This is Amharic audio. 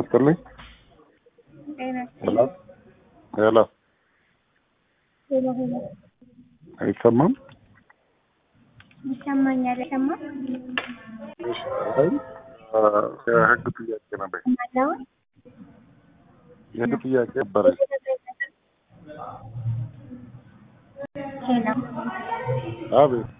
ይስጥልኝ። ሄሎ ሄሎ፣ አይሰማም? ይሰማኛል። አይሰማም? እሺ፣ አይ የህግ ጥያቄ ነበር። የህግ ጥያቄ ነበር። ሄሎ፣ አቤት።